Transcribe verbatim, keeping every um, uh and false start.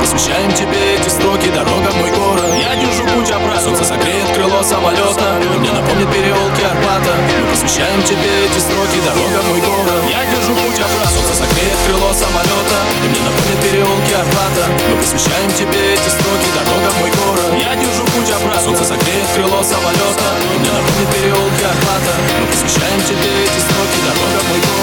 посвящаем тебе эти строки, дорога в мой город. Я держу путь обратно, солнце согреет крыло самолета, и мне напомнит переулки Арбата. Мы посвящаем тебе эти строки, дорога в мой город. Я держу путь обратно, солнце согреет крыло самолета, и мне напомнит переулки Арбата. Мы посвящаем тебе эти строки, дорога в мой город. Я держу путь обратно, солнце согреет крыло самолета, и мне напомнит переулки Арбата. Мы посвящаем тебе эти строки, дорога в мой город.